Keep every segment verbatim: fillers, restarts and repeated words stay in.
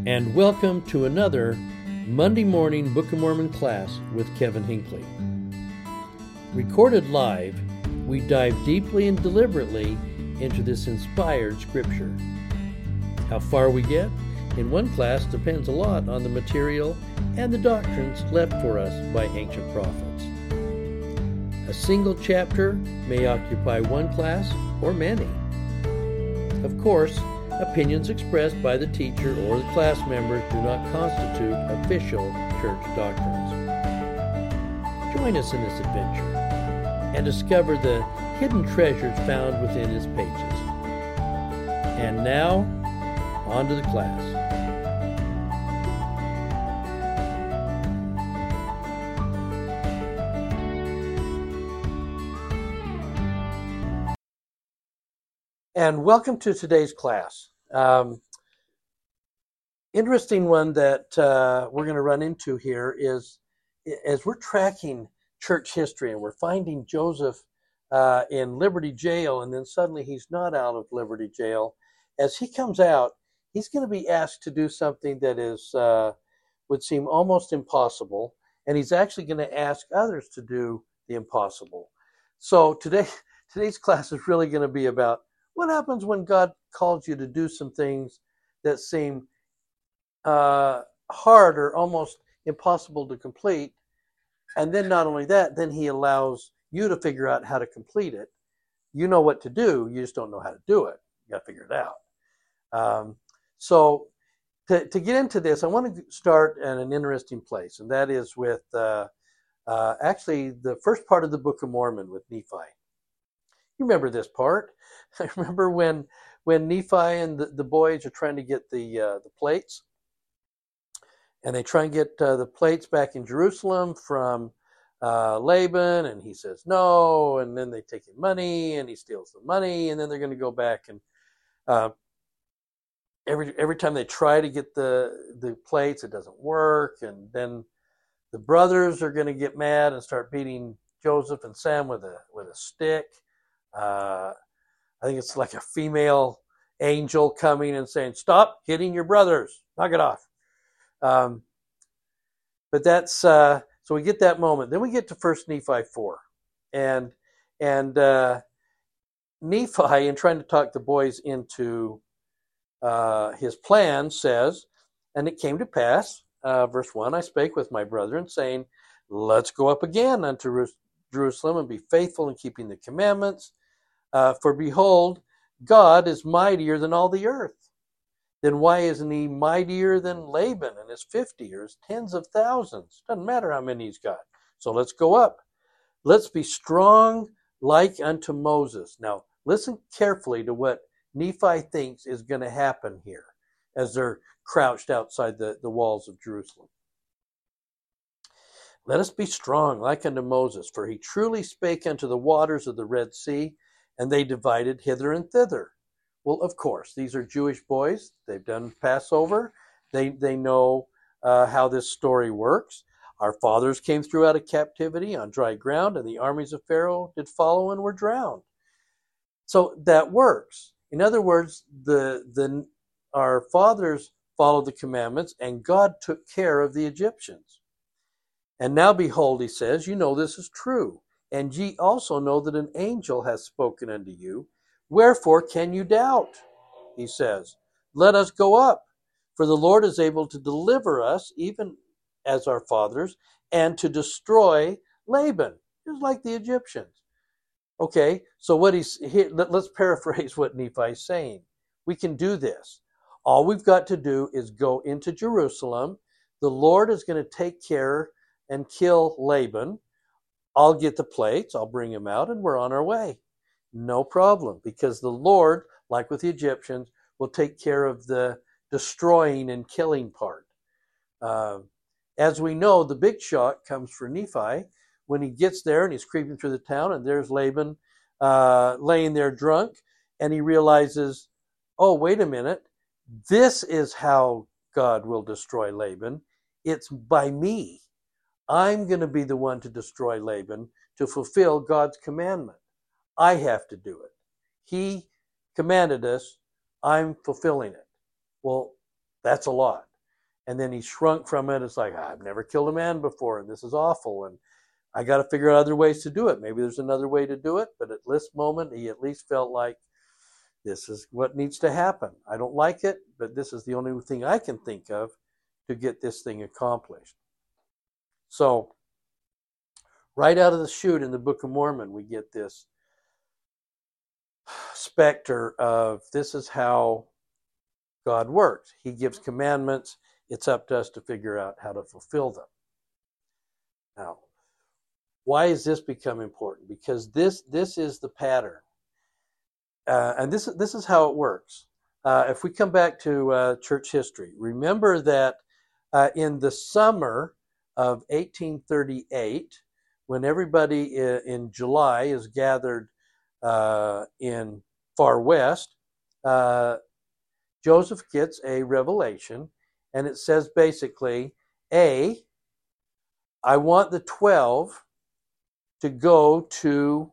and welcome to another Monday morning Book of Mormon class with Kevin Hinckley. Recorded live, we dive deeply and deliberately into this inspired scripture. How far we get in one class depends a lot on the material and the doctrines left for us by ancient prophets. A single chapter may occupy one class or many. Of course, opinions expressed by the teacher or the class members do not constitute official church doctrines. Join us in this adventure and discover the hidden treasures found within its pages. And now, on to the class. And welcome to today's class. Um, interesting one that uh, we're going to run into here is, as we're tracking church history and we're finding Joseph uh, in Liberty Jail, and then suddenly he's not out of Liberty Jail. As he comes out, he's going to be asked to do something that is uh, would seem almost impossible, and he's actually going to ask others to do the impossible. So today, today's class is really going to be about what happens when God calls you to do some things that seem uh, hard or almost impossible to complete. And then not only that, then he allows you to figure out how to complete it. You know what to do, you just don't know how to do it. You got to figure it out. Um, so to, to get into this, I want to start at an interesting place, and that is with uh, uh, actually the first part of the Book of Mormon with Nephi. You remember this part? I remember when when Nephi and the, the boys are trying to get the uh, the plates, and they try and get uh, the plates back in Jerusalem from uh, Laban, and he says no, and then they take him money, and he steals the money, and then they're going to go back, and uh, every every time they try to get the the plates, it doesn't work, and then the brothers are going to get mad and start beating Joseph and Sam with a with a stick. Uh, I think it's like a female angel coming and saying, "Stop hitting your brothers, knock it off." Um, but that's uh, so we get that moment. Then we get to First Nephi four, and and uh, Nephi, in trying to talk the boys into uh, his plan, says, "And it came to pass, uh, verse one, I spake with my brethren, saying, Let's go up again unto Jerusalem and be faithful in keeping the commandments. Uh, for behold, God is mightier than all the earth. Then why isn't he mightier than Laban and his fifty or his tens of thousands? Doesn't matter how many he's got. So let's go up. Let's be strong like unto Moses." Now, listen carefully to what Nephi thinks is going to happen here as they're crouched outside the, the walls of Jerusalem. "Let us be strong like unto Moses, for he truly spake unto the waters of the Red Sea, and they divided hither and thither." Well, of course, these are Jewish boys. They've done Passover. They they know uh, how this story works. "Our fathers came through out of captivity on dry ground, and the armies of Pharaoh did follow and were drowned." So that works. In other words, the the our fathers followed the commandments, and God took care of the Egyptians. "And now behold," he says, "you know this is true. And ye also know that an angel hath spoken unto you. Wherefore can you doubt?" He says, "Let us go up, for the Lord is able to deliver us, even as our fathers, and to destroy Laban," just like the Egyptians. Okay, so what he's here, let, let's paraphrase what Nephi's saying. We can do this. All we've got to do is go into Jerusalem. The Lord is going to take care and kill Laban. I'll get the plates, I'll bring him out, and we're on our way. No problem, because the Lord, like with the Egyptians, will take care of the destroying and killing part. Uh, as we know, the big shock comes for Nephi when he gets there and he's creeping through the town, and there's Laban uh, laying there drunk, and he realizes, oh, wait a minute, this is how God will destroy Laban. It's by me. I'm going to be the one to destroy Laban to fulfill God's commandment. I have to do it. He commanded us. I'm fulfilling it. Well, that's a lot. and then he shrunk from it. It's like, I've never killed a man before, and this is awful, and I got to figure out other ways to do it. Maybe there's another way to do it, but at this moment, he at least felt like this is what needs to happen. I don't like it, but this is the only thing I can think of to get this thing accomplished. So, right out of the chute in the Book of Mormon, we get this specter of this is how God works. He gives commandments. It's up to us to figure out how to fulfill them. Now, why has this become important? Because this this is the pattern. Uh, and this, this is how it works. Uh, if we come back to uh, church history, remember that uh, in the summer of eighteen thirty-eight, when everybody in July is gathered uh, in Far West, uh, Joseph gets a revelation, and it says basically, A, I want the twelve to go to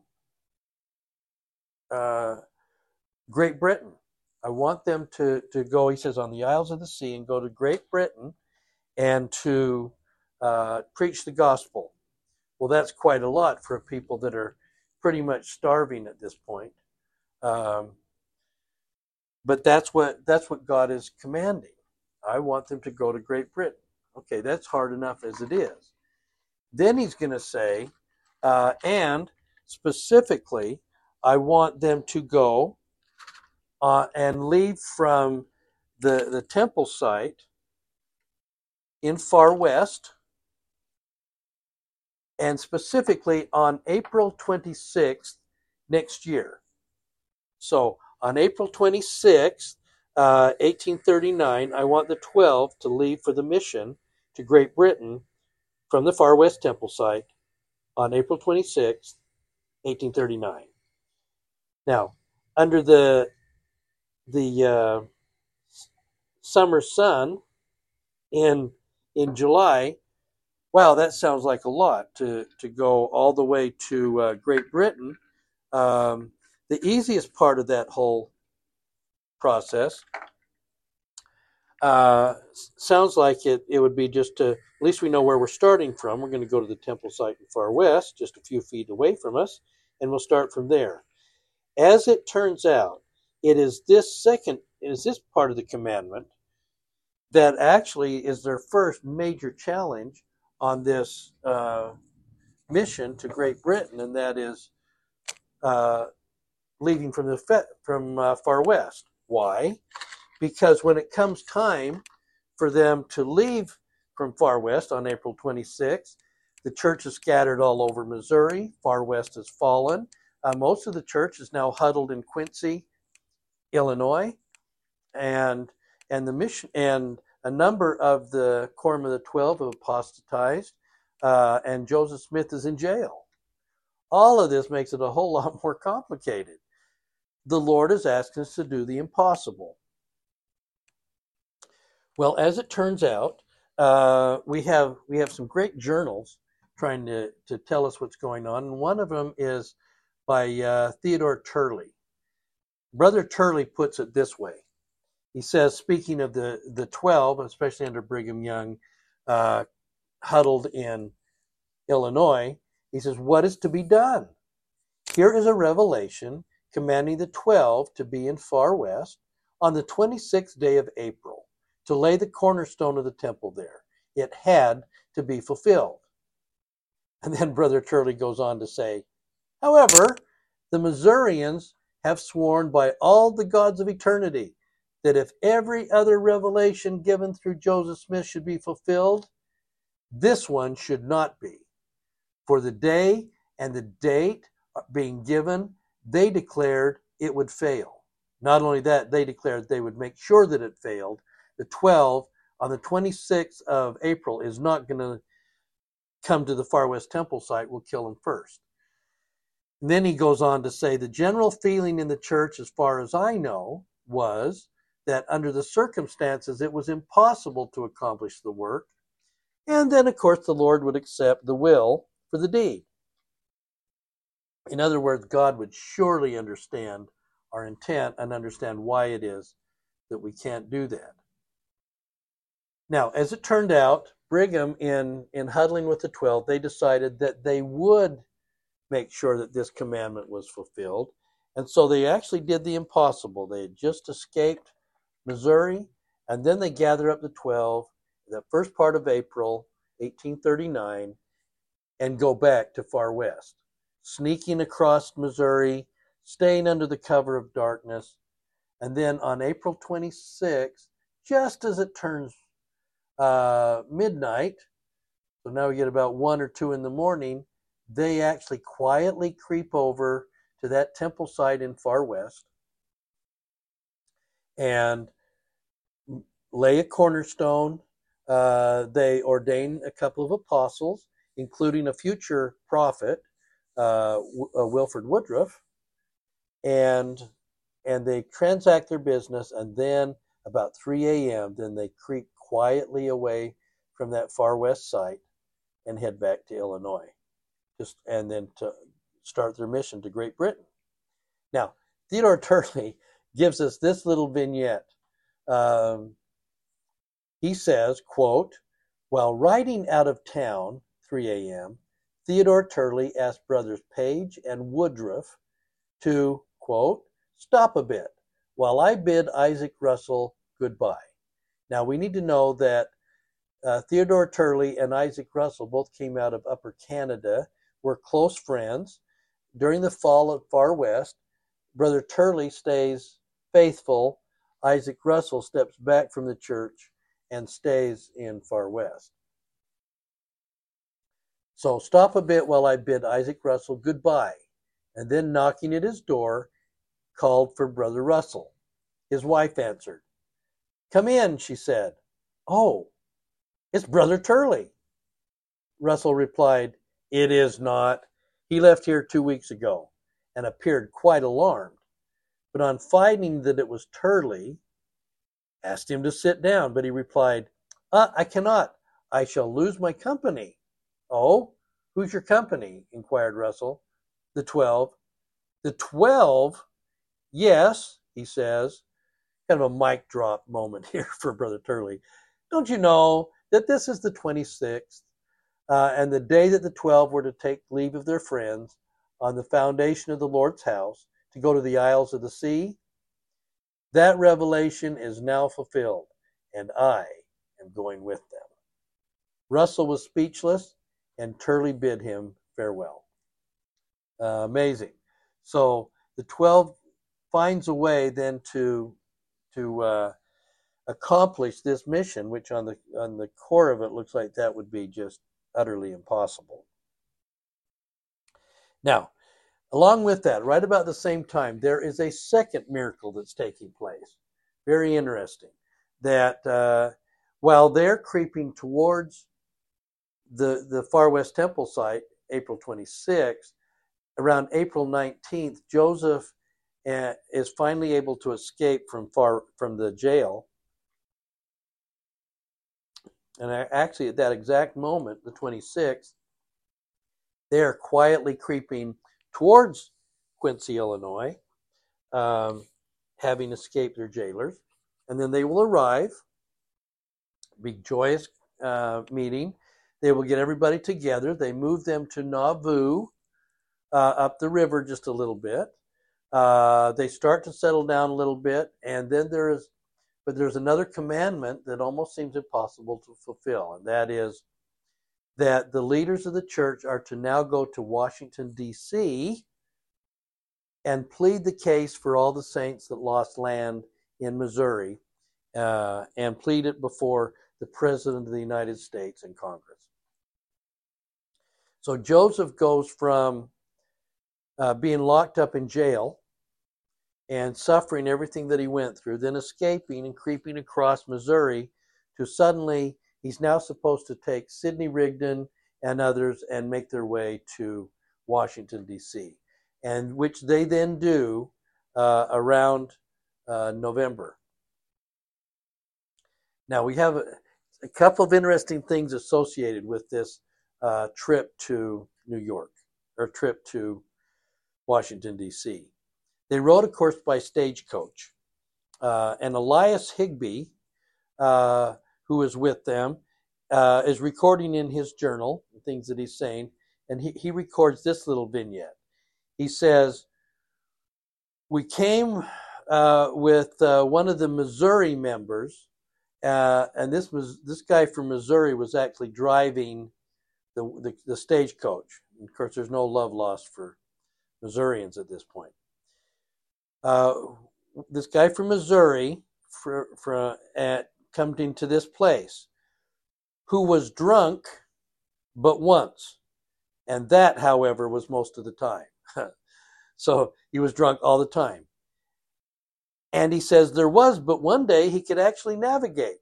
uh, Great Britain. I want them to, to go, he says, on the Isles of the Sea and go to Great Britain and to uh, preach the gospel. Well, that's quite a lot for people that are pretty much starving at this point. Um, but that's what that's what God is commanding. I want them to go to Great Britain. Okay, that's hard enough as it is. Then he's going to say, uh, and specifically, I want them to go uh, and leave from the, the temple site in Far West, and specifically on April twenty-sixth next year. So on April twenty-sixth, uh, eighteen thirty-nine, I want the twelve to leave for the mission to Great Britain from the Far West temple site on April twenty-sixth, eighteen thirty-nine. Now, under the the uh, summer sun in in July, wow, that sounds like a lot to, to go all the way to uh, Great Britain. Um, the easiest part of that whole process uh, sounds like it, it would be just to, at least we know where we're starting from. We're going to go to the temple site in Far West, just a few feet away from us, and we'll start from there. As it turns out, it is this second, it is this part of the commandment that actually is their first major challenge on this uh, mission to Great Britain, and that is uh, leaving from the fe- from uh, Far West. Why? Because when it comes time for them to leave from Far West on April twenty-sixth, the church is scattered all over Missouri. Far West has fallen. Uh, most of the church is now huddled in Quincy, Illinois, and and the mission and a number of the Quorum of the Twelve have apostatized, uh, and Joseph Smith is in jail. All of this makes it a whole lot more complicated. The Lord is asking us to do the impossible. Well, as it turns out, uh, we have we have some great journals trying to, to tell us what's going on, and one of them is by uh, Theodore Turley. Brother Turley puts it this way. He says, speaking of the, the twelve, especially under Brigham Young, uh, huddled in Illinois, he says, what is to be done? Here is a revelation commanding the twelve to be in Far West on the twenty-sixth day of April, to lay the cornerstone of the temple there. It had to be fulfilled. And then Brother Turley goes on to say, however, the Missourians have sworn by all the gods of eternity that if every other revelation given through Joseph Smith should be fulfilled, this one should not be. For the day and the date being given, they declared it would fail. Not only that, they declared they would make sure that it failed. The twelve on the twenty-sixth of April is not going to come to the Far West Temple site. We'll kill them first. And then he goes on to say, the general feeling in the church, as far as I know, was that under the circumstances, it was impossible to accomplish the work. And then, of course, the Lord would accept the will for the deed. In other words, God would surely understand our intent and understand why it is that we can't do that. Now, as it turned out, Brigham, in, in huddling with the twelve, they decided that they would make sure that this commandment was fulfilled. And so they actually did the impossible. They had just escaped Missouri, and then they gathered up the twelve the first part of April eighteen thirty-nine and go back to Far West, sneaking across Missouri, staying under the cover of darkness. And then on April twenty-sixth, just as it turns uh, midnight, so now we get about one or two in the morning, they actually quietly creep over to that temple site in Far West and lay a cornerstone. Uh, they ordain a couple of apostles, including a future prophet, uh, uh, Wilford Woodruff, and and they transact their business. And then about three a.m., then they creep quietly away from that Far West site and head back to Illinois, just and then to start their mission to Great Britain. Now, Theodore Turley gives us this little vignette. Um, he says, quote, while riding out of town, three a.m., Theodore Turley asked brothers Page and Woodruff to, quote, stop a bit while I bid Isaac Russell goodbye. Now, we need to know that uh, Theodore Turley and Isaac Russell both came out of Upper Canada, were close friends. During the fall of Far West, Brother Turley stays faithful. Isaac Russell steps back from the church and stays in Far West. So stop a bit while I bid Isaac Russell goodbye. And then knocking at his door, called for Brother Russell. His wife answered. Come in, she said. Oh, it's Brother Turley. Russell replied, it is not. He left here two weeks ago and appeared quite alarmed. But on finding that it was Turley, asked him to sit down, but he replied, uh, I cannot. I shall lose my company. Oh, who's your company? Inquired Russell. The twelve. The twelve? Yes, he says. Kind of a mic drop moment here for Brother Turley. Don't you know that this is the twenty-sixth uh, and the day that the twelve were to take leave of their friends on the foundation of the Lord's house to go to the Isles of the Sea? That revelation is now fulfilled, and I am going with them. Russell was speechless, and Turley bid him farewell. Uh, amazing. So the twelve finds a way then to to uh, accomplish this mission, which on the on the core of it looks like that would be just utterly impossible. Now, along with that, right about the same time, there is a second miracle that's taking place. Very interesting. That uh, while they're creeping towards the, the Far West Temple site, April twenty-sixth, around April nineteenth, Joseph uh, is finally able to escape from far from the jail. And actually, at that exact moment, the twenty-sixth, they are quietly creeping towards Quincy, Illinois, um, having escaped their jailers. And then they will arrive, big joyous uh, meeting. They will get everybody together. They move them to Nauvoo, uh, up the river just a little bit. Uh, they start to settle down a little bit, and then there is, but there's another commandment that almost seems impossible to fulfill, and that is that the leaders of the church are to now go to Washington, D C and plead the case for all the saints that lost land in Missouri, uh, and plead it before the President of the United States and Congress. So Joseph goes from uh, being locked up in jail and suffering everything that he went through, then escaping and creeping across Missouri, to suddenly he's now supposed to take Sidney Rigdon and others and make their way to Washington, D C, and which they then do uh, around uh, November. Now, we have a, a couple of interesting things associated with this uh, trip to New York, or trip to Washington, D C. They rode, of course, by stagecoach. Uh, and Elias Higbee, uh, who is with them, uh, is recording in his journal the things that he's saying, and he, he records this little vignette. He says, we came uh, with uh, one of the Missouri members, uh, and this was this guy from Missouri was actually driving the, the, the stagecoach. Of course, there's no love lost for Missourians at this point. Uh, this guy from Missouri for, for, at, coming to this place, who was drunk but once. And that, however, was most of the time. So he was drunk all the time. And he says there was but one day he could actually navigate.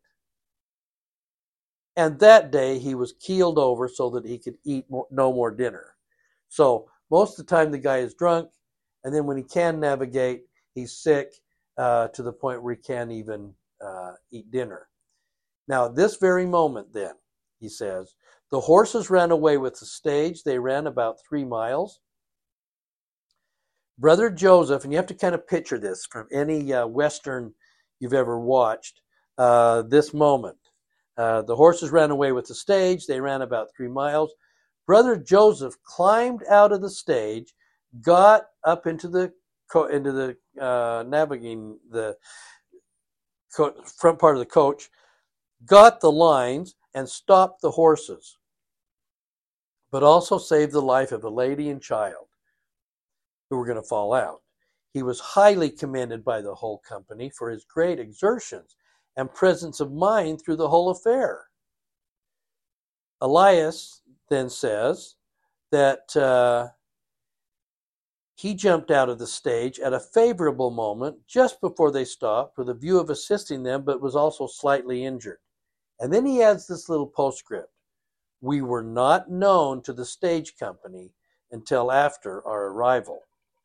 And that day he was keeled over so that he could eat more, no more dinner. So most of the time the guy is drunk, and then when he can navigate, he's sick uh, to the point where he can't even uh, eat dinner. Now, at this very moment then, he says, the horses ran away with the stage. They ran about three miles. Brother Joseph, and you have to kind of picture this from any uh, Western you've ever watched, uh, this moment. Uh, the horses ran away with the stage. They ran about three miles. Brother Joseph climbed out of the stage, got up into the co- into the uh, navigating the co- front part of the coach, got the lines, and stopped the horses, but also saved the life of a lady and child who were going to fall out. He was highly commended by the whole company for his great exertions and presence of mind through the whole affair. Elias then says that uh, he jumped out of the stage at a favorable moment just before they stopped with a view of assisting them, but was also slightly injured. And then he adds this little postscript. We were not known to the stage company until after our arrival.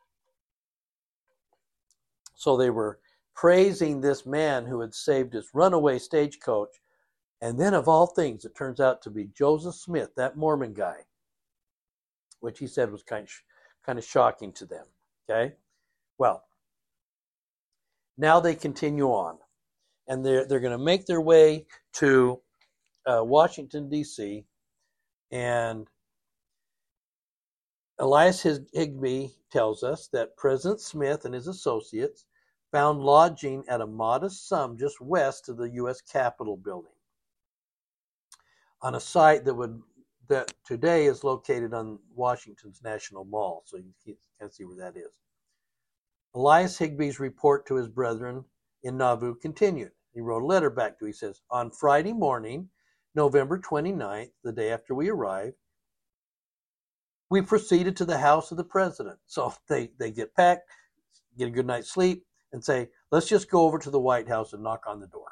So they were praising this man who had saved his runaway stagecoach. And then of all things, it turns out to be Joseph Smith, that Mormon guy, which he said was kind of, kind of shocking to them. Okay? Well, now they continue on. And they're, they're going to make their way to uh, Washington, D C, and Elias Higbee tells us that President Smith and his associates found lodging at a modest sum just west of the U S Capitol building on a site that would that today is located on Washington's National Mall. So you can see where that is. Elias Higbee's report to his brethren in Nauvoo continued. He wrote a letter back to, he says, on Friday morning, November twenty-ninth, the day after we arrived, we proceeded to the house of the president. So they, they get packed, get a good night's sleep, and say, let's just go over to the White House and knock on the door.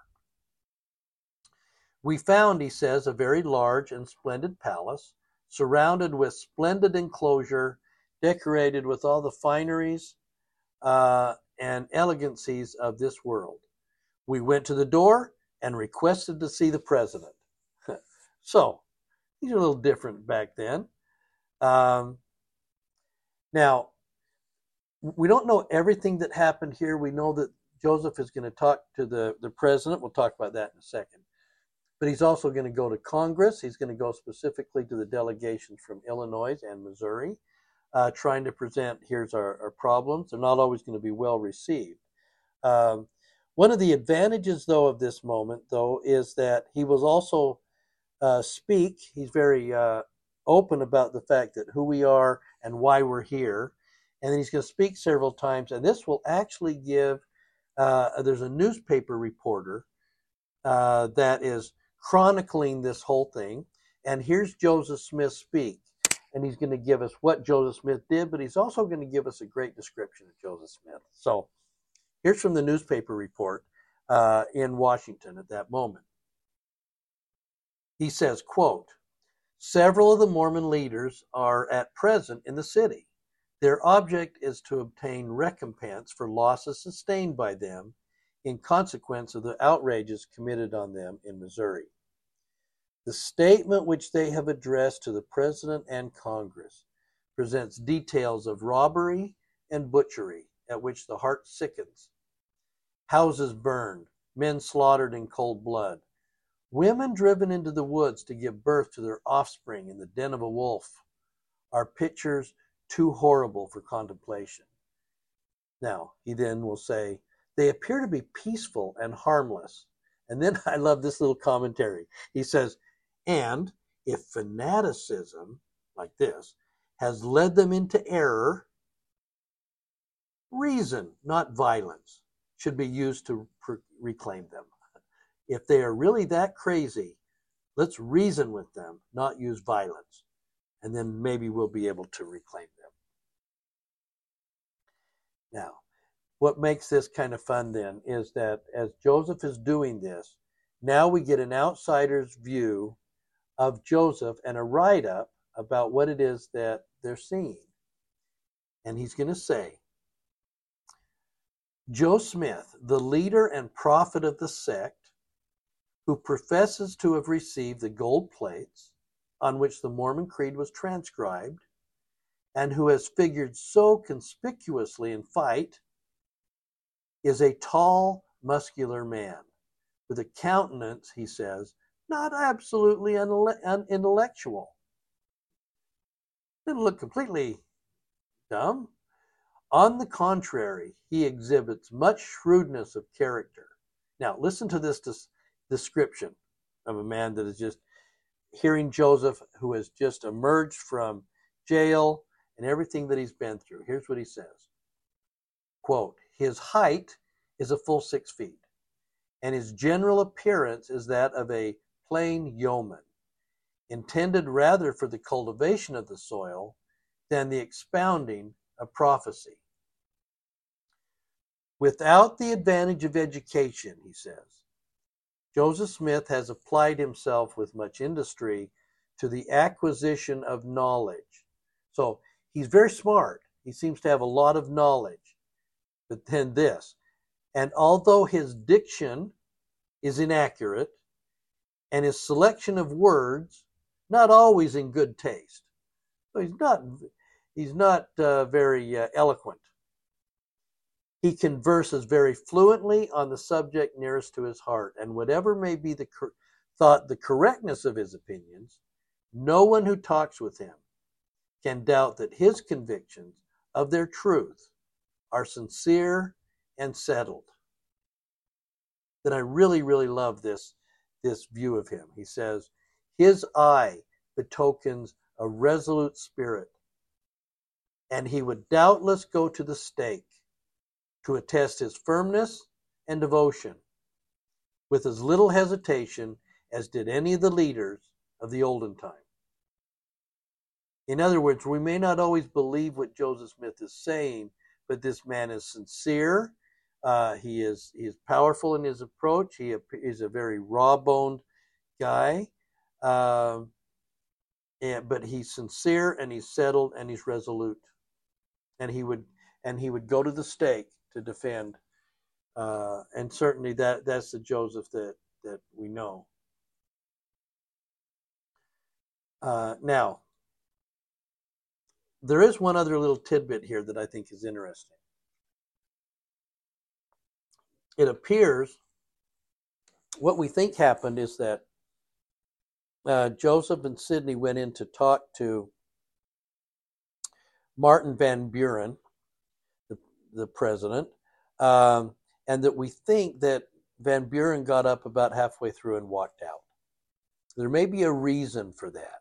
We found, he says, a very large and splendid palace, surrounded with splendid enclosure, decorated with all the fineries uh, and elegancies of this world. We went to the door and requested to see the president. So, these are a little different back then. Um, now, we don't know everything that happened here. We know that Joseph is going to talk to the, the president. We'll talk about that in a second. But he's also going to go to Congress. He's going to go specifically to the delegations from Illinois and Missouri, uh, trying to present, here's our, our problems. They're not always going to be well received. Um, one of the advantages, though, of this moment, though, is that he was also uh, speak. He's very uh, open about the fact that who we are and why we're here. And then he's going to speak several times. And this will actually give, uh, there's a newspaper reporter uh, that is chronicling this whole thing. And here's Joseph Smith speak. And he's going to give us what Joseph Smith did, but he's also going to give us a great description of Joseph Smith. So here's from the newspaper report uh, in Washington at that moment. He says, quote, several of the Mormon leaders are at present in the city. Their object is to obtain recompense for losses sustained by them in consequence of the outrages committed on them in Missouri. The statement which they have addressed to the President and Congress presents details of robbery and butchery at which the heart sickens. Houses burned, men slaughtered in cold blood, Women driven into the woods to give birth to their offspring in the den of a wolf are pictures too horrible for contemplation. Now, he then will say, they appear to be peaceful and harmless. And then I love this little commentary. He says, and if fanaticism, like this, has led them into error, reason, not violence, should be used to reclaim them. If they are really that crazy, let's reason with them, not use violence. And then maybe we'll be able to reclaim them. Now, what makes this kind of fun then is that as Joseph is doing this, now we get an outsider's view of Joseph and a write-up about what it is that they're seeing. And he's going to say, Joe Smith, the leader and prophet of the sect, who professes to have received the gold plates on which the Mormon creed was transcribed, and who has figured so conspicuously in fight, is a tall, muscular man with a countenance, he says, not absolutely unintellectual. Didn't look completely dumb. On the contrary, he exhibits much shrewdness of character. Now, listen to this des- description of a man that is just hearing Joseph, who has just emerged from jail and everything that he's been through. Here's what he says. Quote, his height is a full six feet, and his general appearance is that of a plain yeoman, intended rather for the cultivation of the soil than the expounding of prophecy. Without the advantage of education, he says, Joseph Smith has applied himself with much industry to the acquisition of knowledge. So he's very smart. He seems to have a lot of knowledge. But then this, and although his diction is inaccurate and his selection of words not always in good taste, so he's not he's not uh, very uh, eloquent. He converses very fluently on the subject nearest to his heart, and whatever may be the cor- thought the correctness of his opinions, no one who talks with him can doubt that his convictions of their truth are sincere and settled. Then I really, really love this, this view of him. He says, his eye betokens a resolute spirit, and he would doubtless go to the stake to attest his firmness and devotion with as little hesitation as did any of the leaders of the olden time. In other words, we may not always believe what Joseph Smith is saying, but this man is sincere. Uh, he is he is powerful in his approach. He is a very raw-boned guy, uh, and, but he's sincere and he's settled and he's resolute, and he would and he would go to the stake to defend. Uh, and certainly that that's the Joseph that that we know. Uh, now, there is one other little tidbit here that I think is interesting. It appears what we think happened is that uh, Joseph and Sidney went in to talk to Martin Van Buren, the, the president, um, and that we think that Van Buren got up about halfway through and walked out. There may be a reason for that.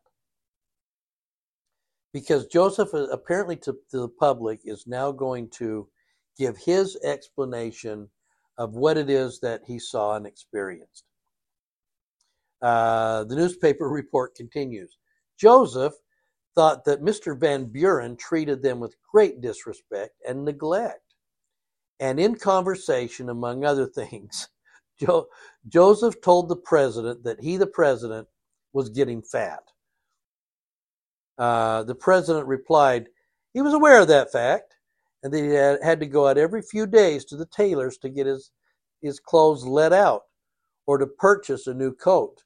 Because Joseph, apparently to, to the public, is now going to give his explanation of what it is that he saw and experienced. Uh, the newspaper report continues. Joseph thought that Mister Van Buren treated them with great disrespect and neglect. And in conversation, among other things, jo- Joseph told the president that he, the president, was getting fat. Uh, the president replied he was aware of that fact and that he had, had to go out every few days to the tailor's to get his, his clothes let out or to purchase a new coat.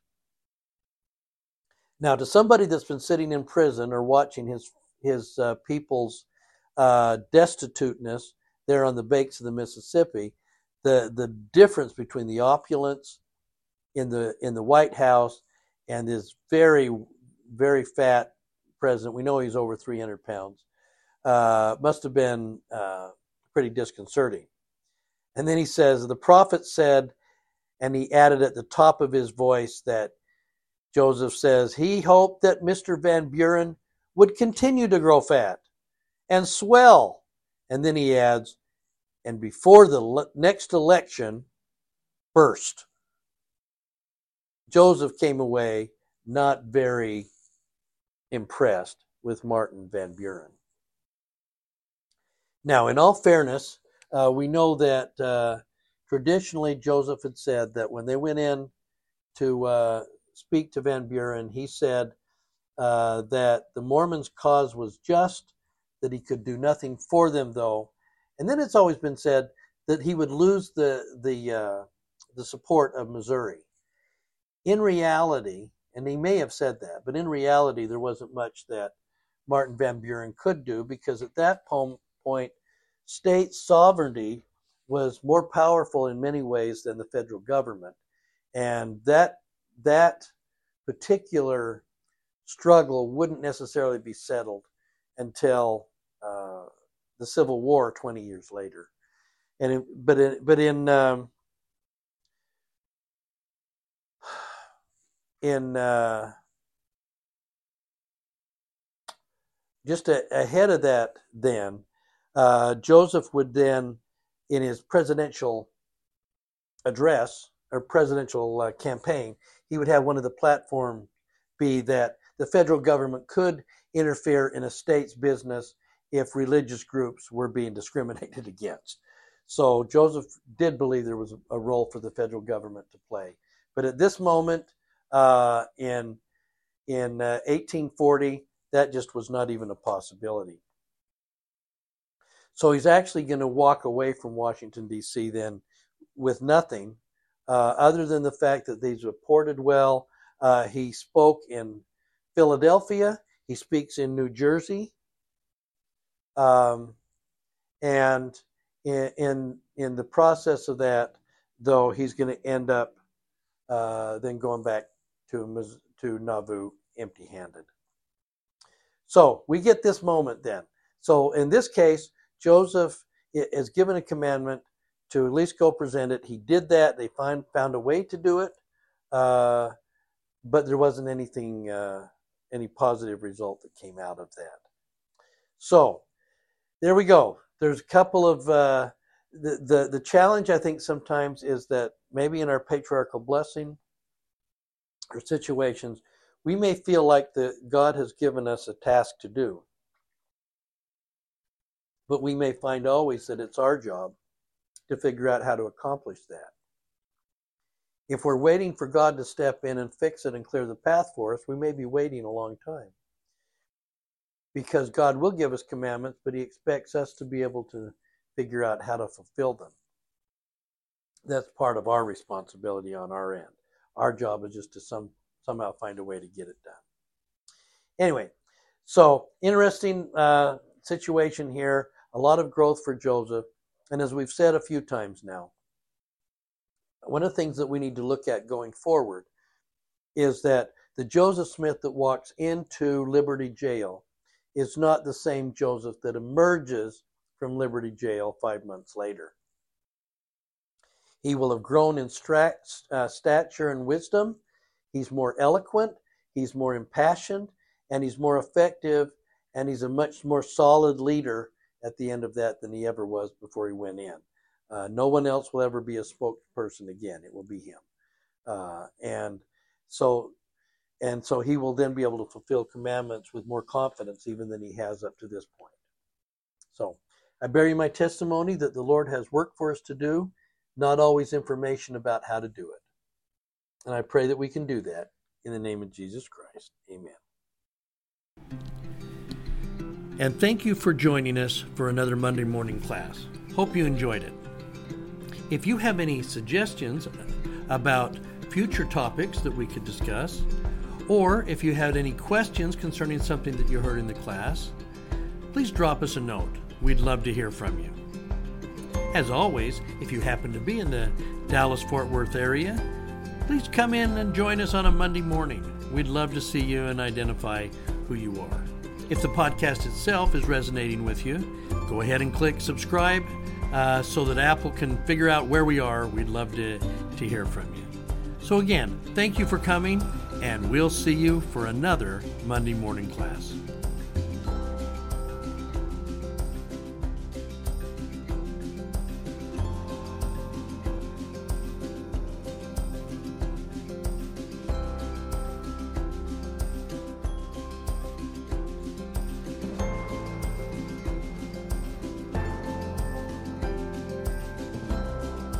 Now, to somebody that's been sitting in prison or watching his, his uh, people's uh, destituteness there on the banks of the Mississippi, the, the difference between the opulence in the in the White House, and this very, very fat president. We know he's over three hundred pounds. Uh, must have been uh, pretty disconcerting. And then he says, the prophet said, and he added at the top of his voice that Joseph says he hoped that Mister Van Buren would continue to grow fat and swell. And then he adds, and before the le- next election burst. Joseph came away not very impressed with Martin Van Buren. Now, in all fairness, uh, we know that uh, traditionally Joseph had said that when they went in to uh, speak to Van Buren, he said uh, that the Mormons' cause was just, that he could do nothing for them, though. And then it's always been said that he would lose the the uh, the support of Missouri. In reality, and he may have said that, but in reality, there wasn't much that Martin Van Buren could do, because at that point, state sovereignty was more powerful in many ways than the federal government. And that that particular struggle wouldn't necessarily be settled until uh, the Civil War twenty years later. And it, but in, but in um, in uh, just a, ahead of that, then uh, Joseph would then, in his presidential address or presidential uh, campaign, he would have one of the platforms be that the federal government could interfere in a state's business if religious groups were being discriminated against. So Joseph did believe there was a role for the federal government to play. But at this moment, uh, in in uh, eighteen forty, that just was not even a possibility. So he's actually going to walk away from Washington, D C then with nothing uh, other than the fact that he's reported well. Uh, he spoke in Philadelphia. He speaks in New Jersey. Um, and in, in in the process of that, though, he's going to end up uh, then going back to to Nauvoo empty-handed. So we get this moment then. So in this case, Joseph is given a commandment to at least go present it. He did that. They find found a way to do it, uh, but there wasn't anything, uh, any positive result that came out of that. So there we go. There's a couple of uh, the, the the challenge I think sometimes is that maybe in our patriarchal blessing or situations, we may feel like the God has given us a task to do, but we may find always that it's our job to figure out how to accomplish that. If we're waiting for God to step in and fix it and clear the path for us, we may be waiting a long time. Because God will give us commandments, but he expects us to be able to figure out how to fulfill them. That's part of our responsibility on our end. Our job is just to some, somehow find a way to get it done. Anyway, so interesting uh, situation here. A lot of growth for Joseph. And as we've said a few times now, one of the things that we need to look at going forward is that the Joseph Smith that walks into Liberty Jail is not the same Joseph that emerges from Liberty Jail five months later. He will have grown in stra- uh, stature and wisdom. He's more eloquent, he's more impassioned, and he's more effective, and he's a much more solid leader at the end of that than he ever was before he went in. Uh, no one else will ever be a spokesperson again. It will be him. Uh, and so and so he will then be able to fulfill commandments with more confidence even than he has up to this point. So I bear you my testimony that the Lord has work for us to do, not always information about how to do it. And I pray that we can do that in the name of Jesus Christ. Amen. And thank you for joining us for another Monday morning class. Hope you enjoyed it. If you have any suggestions about future topics that we could discuss, or if you had any questions concerning something that you heard in the class, please drop us a note. We'd love to hear from you. As always, if you happen to be in the Dallas-Fort Worth area, please come in and join us on a Monday morning. We'd love to see you and identify who you are. If the podcast itself is resonating with you, go ahead and click subscribe uh, so that Apple can figure out where we are. We'd love to, to hear from you. So again, thank you for coming, and we'll see you for another Monday morning class.